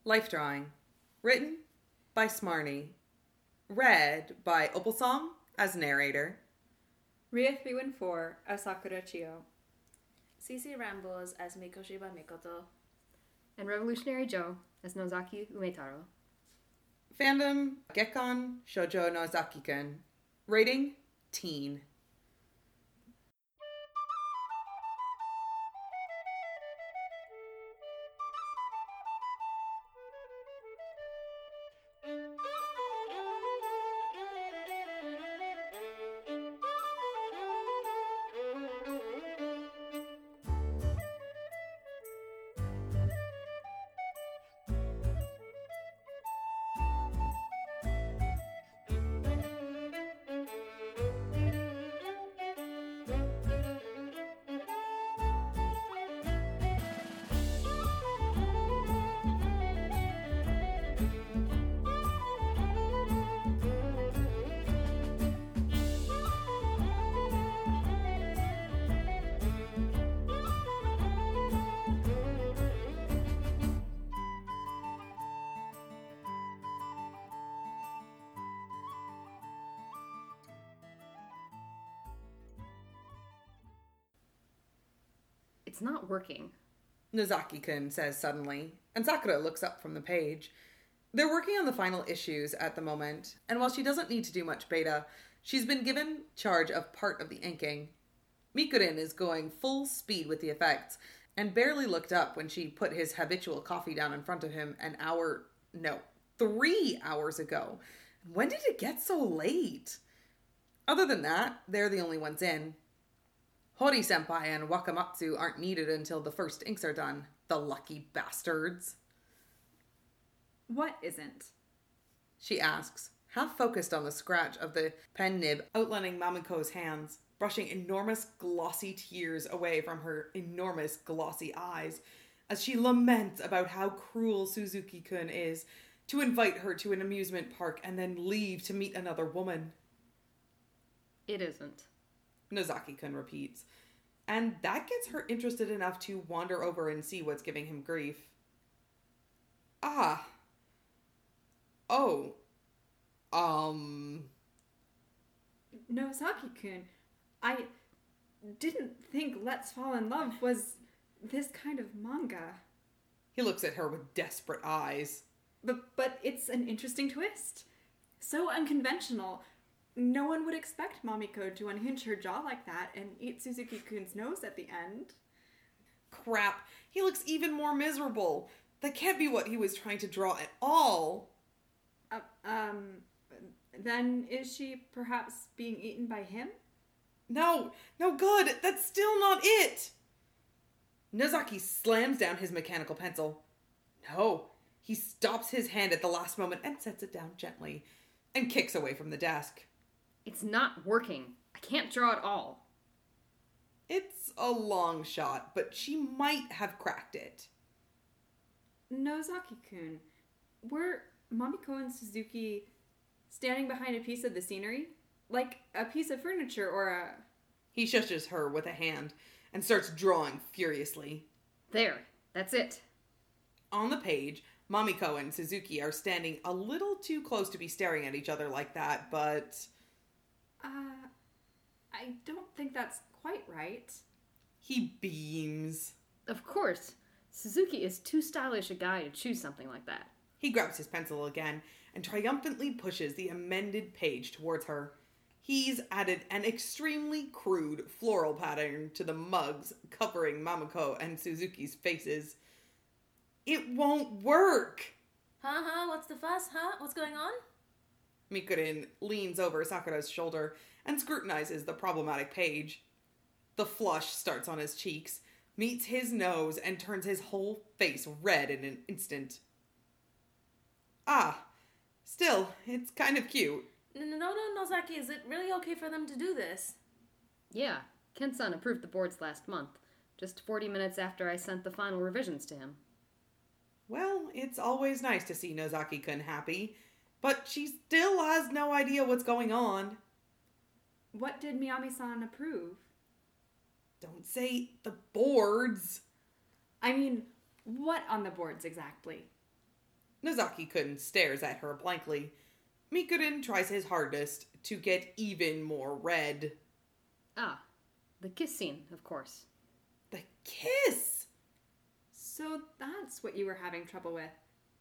Life Drawing. Written by Smarny. Read by Opalsong as narrator. Ria 314 as Sakura Chio. CC Rambles as Mikoshiba Mikoto. And Revolutionary Joe as Nozaki Umetaro. Fandom Gekkan Shoujo Nozaki-kun. Rating teen. It's not working. Nozaki-kun says suddenly, and Sakura looks up from the page. They're working on the final issues at the moment, and while she doesn't need to do much beta, she's been given charge of part of the inking. Mikurin is going full speed with the effects, and barely looked up when she put his habitual coffee down in front of him 3 hours ago. When did it get so late? Other than that, they're the only ones in. Hori-senpai and Wakamatsu aren't needed until the first inks are done. The lucky bastards. What isn't? She asks, half focused on the scratch of the pen nib outlining Mamiko's hands, brushing enormous glossy tears away from her enormous glossy eyes, as she laments about how cruel Suzuki-kun is to invite her to an amusement park and then leave to meet another woman. It isn't. Nozaki-kun repeats. And that gets her interested enough to wander over and see what's giving him grief. Ah. Oh. Nozaki-kun, I didn't think Let's Fall in Love was this kind of manga. He looks at her with desperate eyes. But it's an interesting twist. So unconventional. No one would expect Mamiko to unhinge her jaw like that and eat Suzuki-kun's nose at the end. Crap, he looks even more miserable. That can't be what he was trying to draw at all. Then is she perhaps being eaten by him? No, good, that's still not it. Nozaki slams down his mechanical pencil. No, he stops his hand at the last moment and sets it down gently and kicks away from the desk. It's not working. I can't draw at all. It's a long shot, but she might have cracked it. Nozaki-kun, were Mamiko and Suzuki standing behind a piece of the scenery? Like a piece of furniture or a... He shushes her with a hand and starts drawing furiously. There, that's it. On the page, Mamiko and Suzuki are standing a little too close to be staring at each other like that, but... I don't think that's quite right. He beams. Of course. Suzuki is too stylish a guy to choose something like that. He grabs his pencil again and triumphantly pushes the amended page towards her. He's added an extremely crude floral pattern to the mugs covering Mamiko and Suzuki's faces. It won't work! What's the fuss, What's going on? Mikurin leans over Sakura's shoulder and scrutinizes the problematic page. The flush starts on his cheeks, meets his nose, and turns his whole face red in an instant. Still, it's kind of cute. No, Nozaki, is it really okay for them to do this? Yeah, Ken-san approved the boards last month, just 40 minutes after I sent the final revisions to him. Well, it's always nice to see Nozaki-kun happy, but she still has no idea what's going on. What did Miyami-san approve? Don't say the boards. I mean, what on the boards exactly? Nozaki-kun stares at her blankly. Mikurin tries his hardest to get even more red. Ah, the kiss scene, of course. The kiss! So that's what you were having trouble with.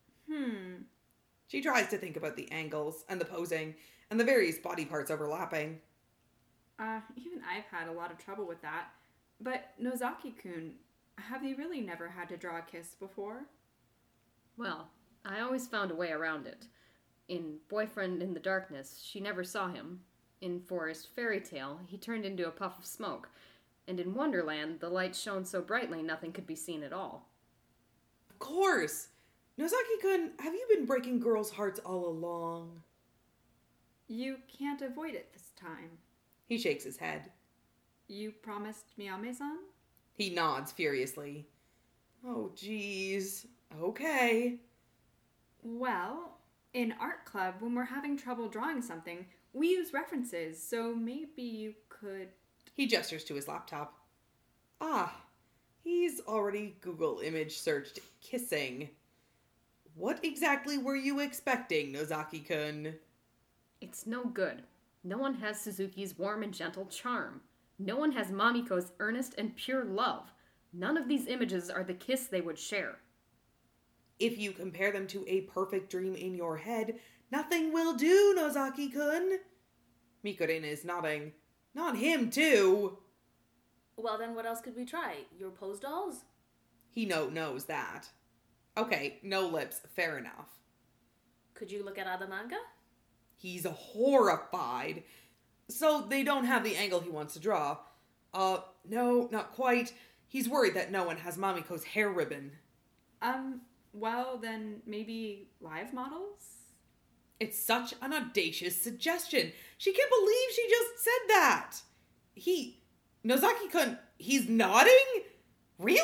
She tries to think about the angles and the posing and the various body parts overlapping. Even I've had a lot of trouble with that. But Nozaki-kun, have you really never had to draw a kiss before? Well, I always found a way around it. In Boyfriend in the Darkness, she never saw him. In Forest Fairy Tale, he turned into a puff of smoke. And in Wonderland, the light shone so brightly nothing could be seen at all. Of course! Nozaki-kun, have you been breaking girls' hearts all along? You can't avoid it this time. He shakes his head. You promised Miyame-san? He nods furiously. Oh, geez. Okay. Well, in art club, when we're having trouble drawing something, we use references, so maybe you could... He gestures to his laptop. Ah, he's already Google image searched kissing. What exactly were you expecting, Nozaki-kun? It's no good. No one has Suzuki's warm and gentle charm. No one has Mamiko's earnest and pure love. None of these images are the kiss they would share. If you compare them to a perfect dream in your head, nothing will do, Nozaki-kun. Mikurin is nodding. Not him, too. Well, then what else could we try? Your pose dolls? He knows that. Okay, no lips, fair enough. Could you look at other manga? He's horrified. So they don't have the angle he wants to draw. No, not quite. He's worried that no one has Mamiko's hair ribbon. Well, then maybe live models? It's such an audacious suggestion. She can't believe she just said that. Nozaki-kun, he's nodding? Really?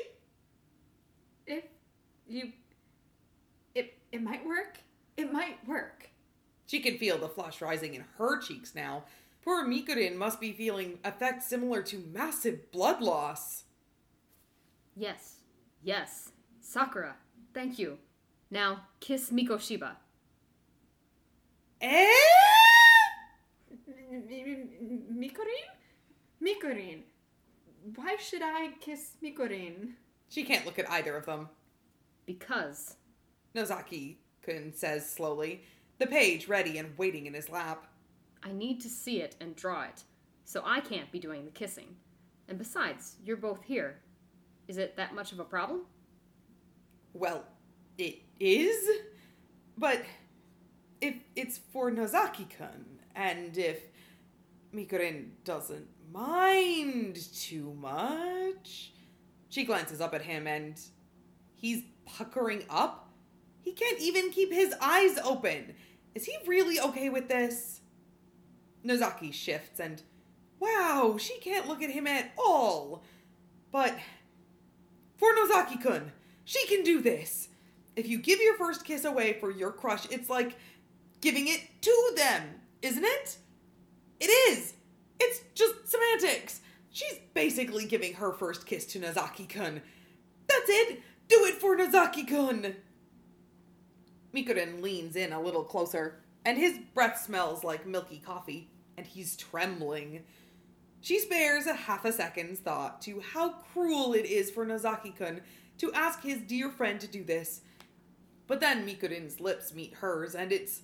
It might work. It might work. She can feel the flush rising in her cheeks now. Poor Mikurin must be feeling effects similar to massive blood loss. Yes. Sakura, thank you. Now, kiss Mikoshiba. Eh? Mikurin? Why should I kiss Mikurin? She can't look at either of them. Because... Nozaki-kun says slowly, the page ready and waiting in his lap. I need to see it and draw it, so I can't be doing the kissing. And besides, you're both here. Is it that much of a problem? Well, it is, but if it's for Nozaki-kun, and if Mikurin doesn't mind too much... She glances up at him and he's puckering up. He can't even keep his eyes open. Is he really okay with this? Nozaki shifts and, wow, she can't look at him at all. But for Nozaki-kun, she can do this. If you give your first kiss away for your crush, it's like giving it to them, isn't it? It is. It's just semantics. She's basically giving her first kiss to Nozaki-kun. That's it. Do it for Nozaki-kun. Mikurin leans in a little closer, and his breath smells like milky coffee, and he's trembling. She spares a half a second's thought to how cruel it is for Nozaki-kun to ask his dear friend to do this. But then Mikurin's lips meet hers, and it's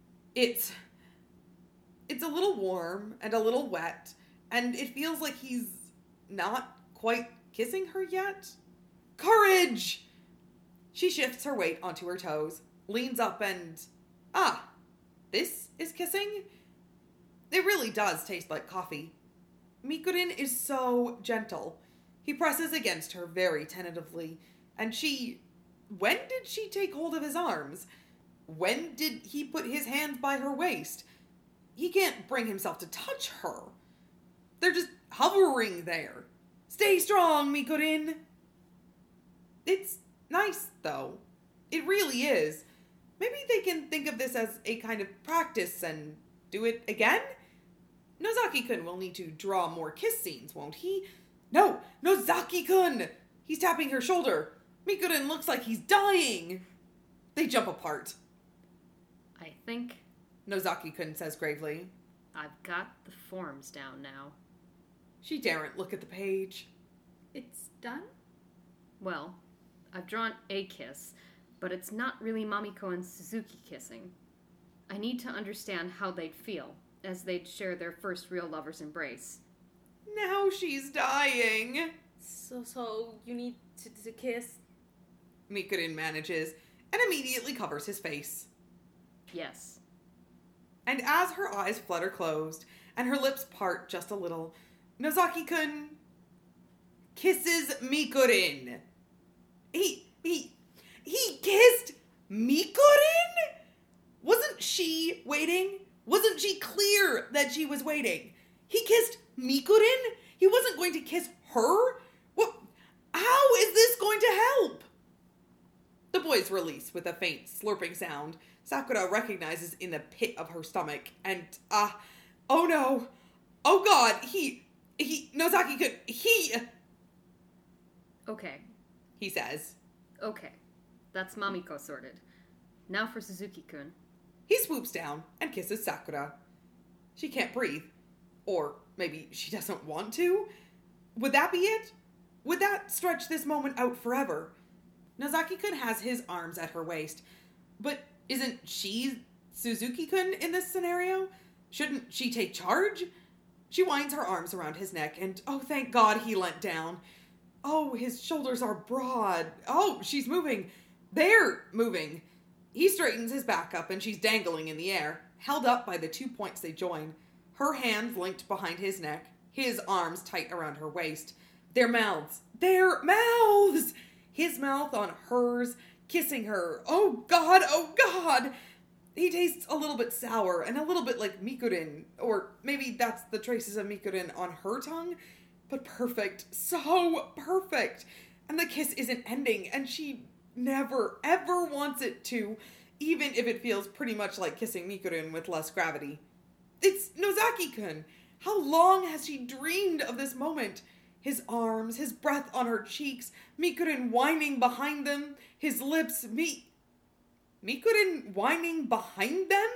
a little warm and a little wet, and it feels like he's not quite kissing her yet. Courage! She shifts her weight onto her toes, leans up and... this is kissing? It really does taste like coffee. Mikurin is so gentle. He presses against her very tentatively, and she... When did she take hold of his arms? When did he put his hands by her waist? He can't bring himself to touch her. They're just hovering there. Stay strong, Mikurin. It's nice, though. It really is. Maybe they can think of this as a kind of practice and do it again? Nozaki-kun will need to draw more kiss scenes, won't he? No, Nozaki-kun! He's tapping her shoulder. Mikurin looks like he's dying. They jump apart. I think Nozaki-kun says gravely. I've got the forms down now. She daren't look at the page. It's done? Well, I've drawn a kiss, but it's not really Mamiko and Suzuki kissing. I need to understand how they'd feel as they'd share their first real lover's embrace. Now she's dying. So you need to kiss? Mikurin manages and immediately covers his face. Yes. And as her eyes flutter closed and her lips part just a little, Nozaki-kun kisses Mikurin. He kissed Mikurin? Wasn't she waiting? Wasn't she clear that she was waiting? He kissed Mikurin? He wasn't going to kiss her? What? How is this going to help? The boys release with a faint slurping sound Sakura recognizes in the pit of her stomach, and, oh no. Oh god, Nozaki-kun, Okay. he says. Okay. That's Mamiko sorted. Now for Suzuki-kun. He swoops down and kisses Sakura. She can't breathe. Or maybe she doesn't want to? Would that be it? Would that stretch this moment out forever? Nozaki-kun has his arms at her waist. But isn't she Suzuki-kun in this scenario? Shouldn't she take charge? She winds her arms around his neck and, oh, thank God he leant down. Oh, his shoulders are broad. Oh, she's moving. They're moving. He straightens his back up and she's dangling in the air, held up by the 2 points they join. Her hands linked behind his neck, his arms tight around her waist. Their mouths. His mouth on hers, kissing her. Oh God. He tastes a little bit sour and a little bit like Mikurin, or maybe that's the traces of Mikurin on her tongue, but perfect. So perfect. And the kiss isn't ending, and she never, ever wants it to, even if it feels pretty much like kissing Mikurin with less gravity. It's Nozaki-kun. How long has she dreamed of this moment? His arms, his breath on her cheeks, Mikurin whining behind them, his lips, Mikurin whining behind them?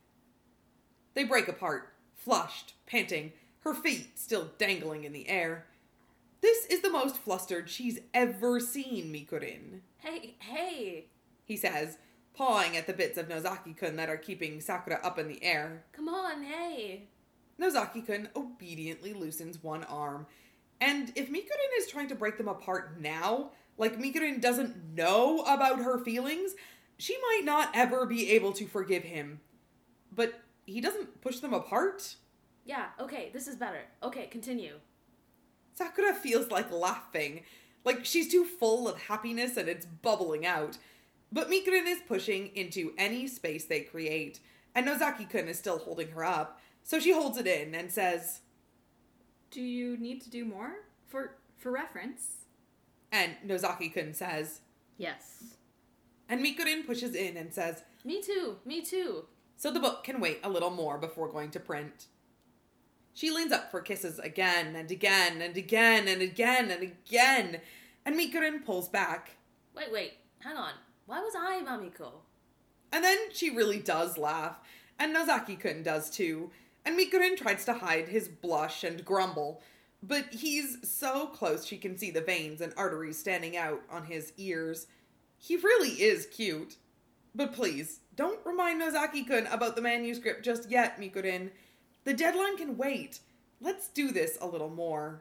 They break apart, flushed, panting, her feet still dangling in the air. This is the most flustered she's ever seen Mikurin. Hey, He says, pawing at the bits of Nozaki-kun that are keeping Sakura up in the air. come on, hey. Nozaki-kun obediently loosens one arm. And if Mikurin is trying to break them apart now, like Mikurin doesn't know about her feelings, she might not ever be able to forgive him. But he doesn't push them apart? Yeah, okay, this is better. Okay, continue. Sakura feels like laughing, like she's too full of happiness and it's bubbling out. But Mikurin is pushing into any space they create, and Nozaki-kun is still holding her up, so she holds it in and says, Do you need to do more? For reference. and Nozaki-kun says, Yes. and Mikurin pushes in and says, Me too. so the book can wait a little more before going to print. She leans up for kisses again and again and again and again and again, and Mikurin pulls back. Wait, hang on. Why was I Mamiko? And then she really does laugh, and Nozaki-kun does too, and Mikurin tries to hide his blush and grumble, but he's so close she can see the veins and arteries standing out on his ears. He really is cute. But please, don't remind Nozaki-kun about the manuscript just yet, Mikurin. The deadline can wait. Let's do this a little more.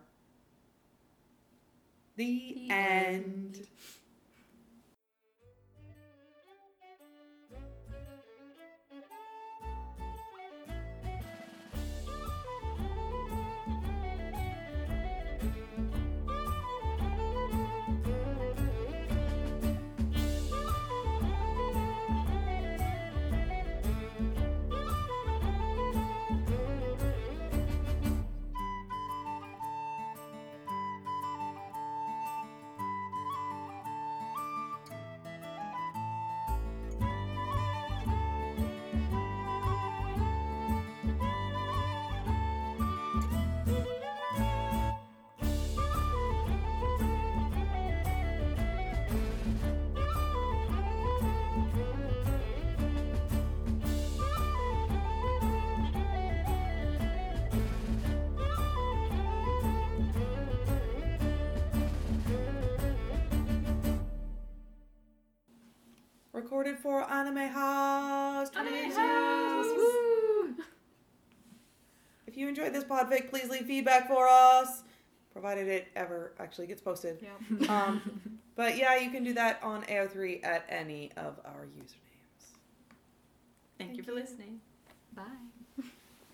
The end. recorded for Anime House. Anime 2018. House! Woo! If you enjoyed this podfic, please leave feedback for us, provided it ever actually gets posted. Yeah. But yeah, you can do that on AO3 at any of our usernames. Thank you for listening. Bye.